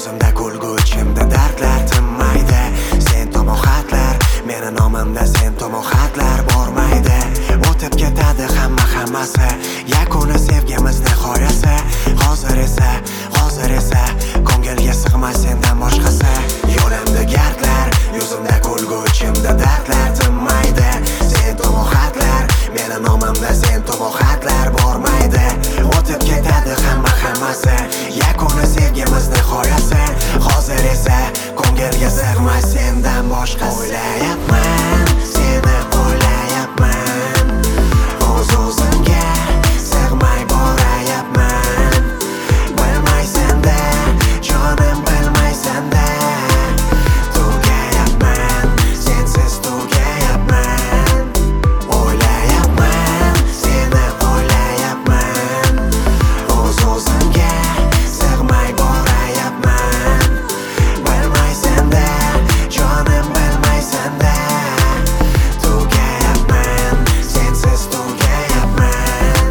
Yuzimda kulgu, ichimda dardlar tinmaydi. Sen tomon xatlar, meni nomimda sen tomon xatlar bormaydi. O'tib ketadi hammasi, yakuni sevgimiz nihoyasi. Hozir esa ko'ngilga sig'mas sendan boshqasi. Yo'limda gardlar, yuzimda kulgu, ichimda dardlar tinmaydi. Sen tomon xatlar, meni nomimda sen tomon xatlar bormaydi. O'tib ketadi hammasi, yakuni sevgimiz nihoyasi. Hozir esa ko'ngilga sig'mas sendan boshqasi. O'ylayapman, seni o'ylayapman, o'z-o'zimga sig'may borayapman. Bilmaysan-da, jonim bilmaysan-da, tugayapman, sensiz tugayapman. O'ylayapman, seni o'ylayapman, o'z-o'zimga sig'may borayapman. Bilmaysan-da, jonim bilmaysan-da, tugayapman, sensiz tugayapman.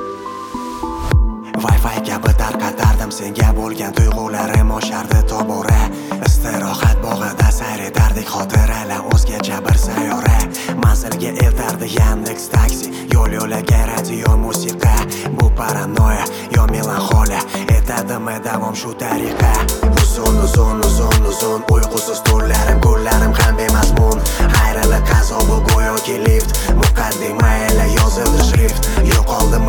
Wi-Fi kabi tarqatardim senga bo'lgan tuyg'ularim oshardi tobora. Istirohat bog'ida sayr etardik xotiralar o'zgacha bir sayyora. Manzilga eltardi Yandex taksi, yo'l-yo'laga radio musiqa. Bu paranoya yo melanxoliya, etadimi davom shu tariqa. Uzun uyqusiz tunlarim, kunlarim ham bemazmun. Ayriliq azobi go'yoki lift, muqaddima ila yozildi shrift. Yo'qoldim